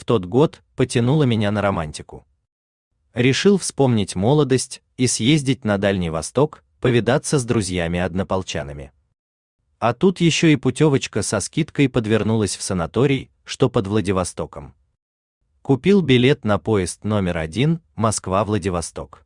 тот год потянуло меня на романтику. Решил вспомнить молодость и съездить на Дальний Восток, повидаться с друзьями-однополчанами. А тут еще и путевочка со скидкой подвернулась в санаторий, что под Владивостоком. Купил билет на поезд номер 1 Москва-Владивосток.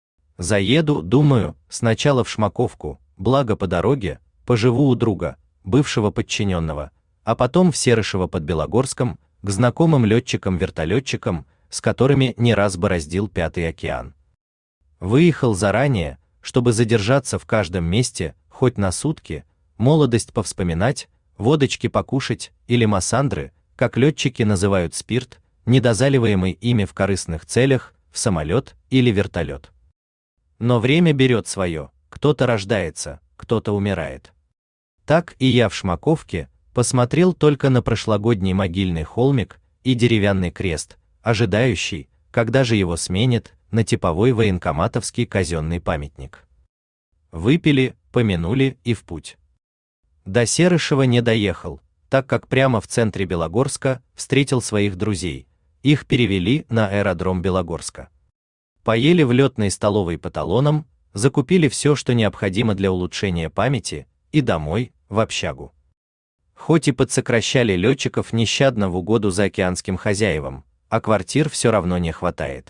Заеду, думаю, сначала в Шмаковку, благо по дороге, поживу у друга, бывшего подчиненного, а потом в Серышево под Белогорском, к знакомым летчикам-вертолетчикам, с которыми не раз бороздил Пятый океан. Выехал заранее, чтобы задержаться в каждом месте, хоть на сутки, молодость повспоминать, водочки покушать или массандры, как летчики называют спирт, недозаливаемый ими в корыстных целях, в самолет или вертолет. Но время берет свое, кто-то рождается, кто-то умирает. Так и я в Шмаковке посмотрел только на прошлогодний могильный холмик и деревянный крест, ожидающий, когда же его сменят на типовой военкоматовский казенный памятник. Выпили, помянули и в путь. До Серышева не доехал, так как прямо в центре Белогорска встретил своих друзей. Их перевели на аэродром Белогорска. Поели в летной столовой по талонам, закупили все, что необходимо для улучшения памяти, и домой, в общагу. Хоть и подсокращали летчиков нещадно в угоду заокеанским хозяевам, а квартир все равно не хватает.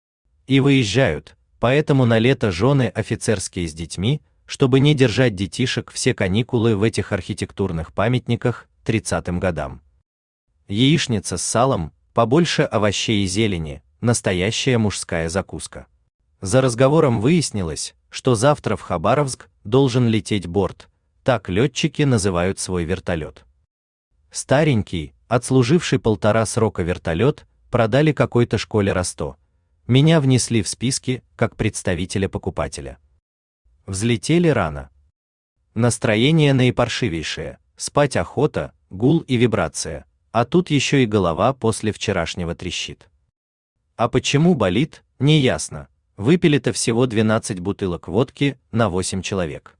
И выезжают, поэтому на лето жены офицерские с детьми, чтобы не держать детишек все каникулы в этих архитектурных памятниках 30-м годам. Яичница с салом, побольше овощей и зелени, настоящая мужская закуска. За разговором выяснилось, что завтра в Хабаровск должен лететь борт, так летчики называют свой вертолет. Старенький, отслуживший 1,5 срока вертолет, продали какой-то школе Росто. Меня внесли в списки как представителя покупателя. Взлетели рано. Настроение наипаршивейшее, спать охота, гул и вибрация, а тут еще и голова после вчерашнего трещит. А почему болит, неясно. Выпили-то всего 12 бутылок водки на 8 человек.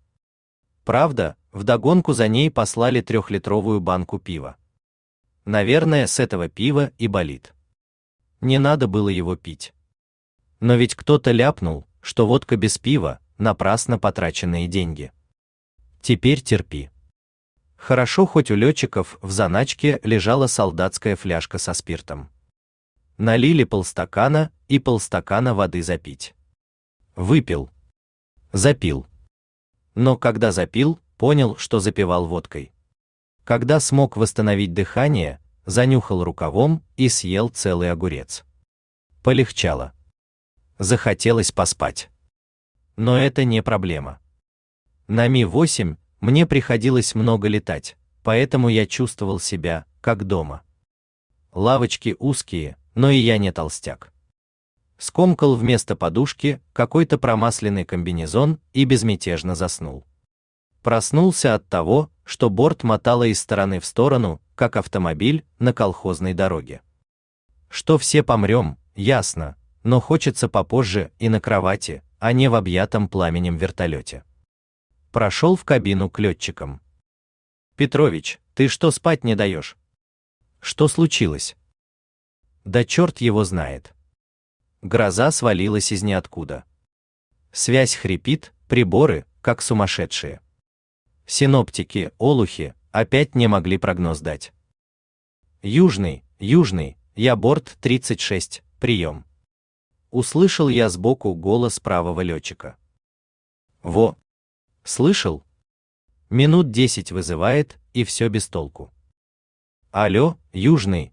Правда, вдогонку за ней послали 3-литровую банку пива. Наверное, с этого пива и болит. Не надо было его пить. Но ведь кто-то ляпнул, что водка без пива – напрасно потраченные деньги. Теперь терпи. Хорошо, хоть у летчиков в заначке лежала солдатская фляжка со спиртом. Налили полстакана и полстакана воды запить. Выпил. Запил. Но когда запил, понял, что запивал водкой. Когда смог восстановить дыхание, занюхал рукавом и съел целый огурец. Полегчало. Захотелось поспать. Но это не проблема. На Ми-8 мне приходилось много летать, поэтому я чувствовал себя, как дома. Лавочки узкие, но и я не толстяк. Скомкал вместо подушки какой-то промасленный комбинезон и безмятежно заснул. Проснулся от того, что борт мотало из стороны в сторону, как автомобиль на колхозной дороге. Что все помрем, ясно, но хочется попозже и на кровати, а не в объятом пламенем вертолете. Прошел в кабину к летчикам. «Петрович, ты что, спать не даешь? Что случилось?» Да черт его знает. Гроза свалилась из ниоткуда. Связь хрипит, приборы, как сумасшедшие. Синоптики, олухи, опять не могли прогноз дать. Южный, я борт 36, прием. Услышал я сбоку голос правого летчика. Во! Слышал? Минут 10 вызывает, и все без толку. Алло, Южный,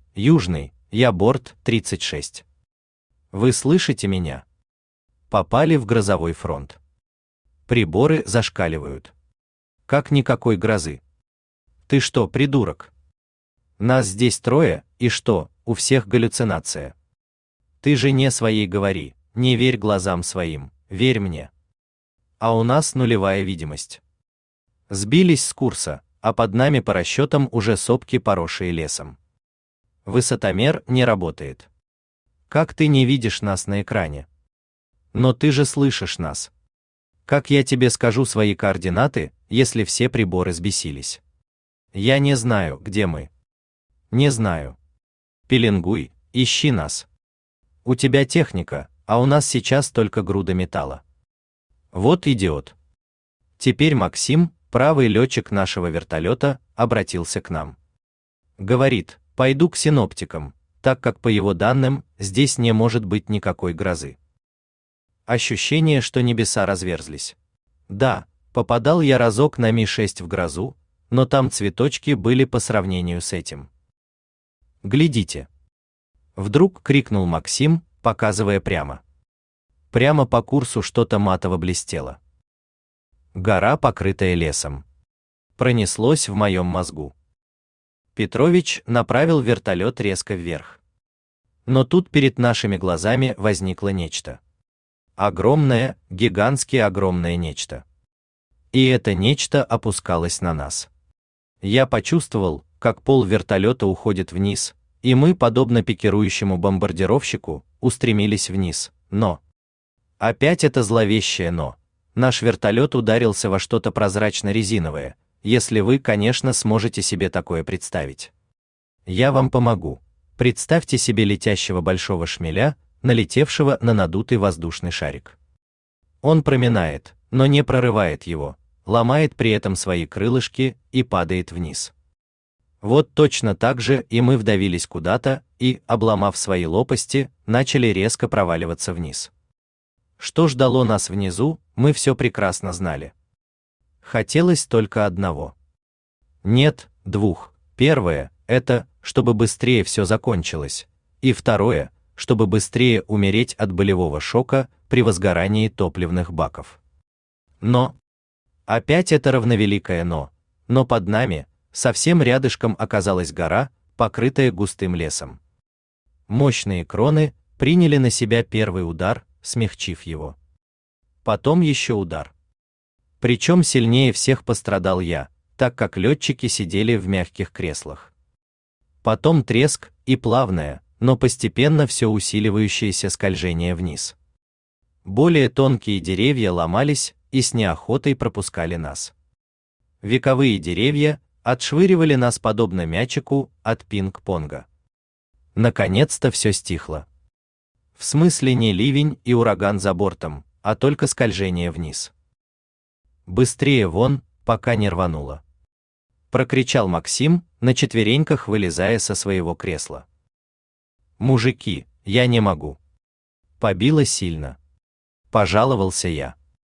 я борт 36. Вы слышите меня? Попали в грозовой фронт. Приборы зашкаливают. Как никакой грозы. Ты что, придурок? Нас здесь 3, и что, у всех галлюцинация? Ты жене своей говори, не верь глазам своим, верь мне. А у нас нулевая видимость. Сбились с курса, а под нами по расчетам уже сопки, поросшие лесом. Высотомер не работает. Как ты не видишь нас на экране? Но ты же слышишь нас. Как я тебе скажу свои координаты, если все приборы сбесились? Я не знаю, где мы. Не знаю. Пеленгуй, ищи нас. У тебя техника, а у нас сейчас только груда металла. Вот идиот. Теперь Максим, правый летчик нашего вертолета, обратился к нам. Говорит, пойду к синоптикам, так как по его данным, здесь не может быть никакой грозы. Ощущение, что небеса разверзлись. Да, попадал я разок на Ми-6 в грозу, но там цветочки были по сравнению с этим. Глядите. Вдруг крикнул Максим, показывая прямо. Прямо по курсу что-то матово блестело. Гора, покрытая лесом. Пронеслось в моем мозгу. Петрович направил вертолет резко вверх. Но тут перед нашими глазами возникло нечто. Огромное, гигантски огромное нечто. И это нечто опускалось на нас. Я почувствовал, как пол вертолета уходит вниз, и мы, подобно пикирующему бомбардировщику, устремились вниз, но... Опять это зловещее «но». Наш вертолет ударился во что-то прозрачно-резиновое, если вы, конечно, сможете себе такое представить. Я вам помогу. Представьте себе летящего большого шмеля, налетевшего на надутый воздушный шарик. Он проминает, но не прорывает его, ломает при этом свои крылышки и падает вниз. Вот точно так же и мы вдавились куда-то и, обломав свои лопасти, начали резко проваливаться вниз. Что ждало нас внизу, мы все прекрасно знали. Хотелось только одного. Нет, двух. Первое – это, чтобы быстрее все закончилось, и второе – чтобы быстрее умереть от болевого шока при возгорании топливных баков. Но... Опять это равновеликое но под нами, совсем рядышком оказалась гора, покрытая густым лесом. Мощные кроны приняли на себя первый удар, смягчив его. Потом еще удар. Причем сильнее всех пострадал я, так как летчики сидели в мягких креслах. Потом треск и плавное, но постепенно все усиливающееся скольжение вниз. Более тонкие деревья ломались и с неохотой пропускали нас. Вековые деревья отшвыривали нас подобно мячику от пинг-понга. Наконец-то все стихло. В смысле не ливень и ураган за бортом, а только скольжение вниз. «Быстрее вон, пока не рвануло!» Прокричал Максим, на четвереньках вылезая со своего кресла. «Мужики, я не могу!» Побило сильно. Пожаловался я.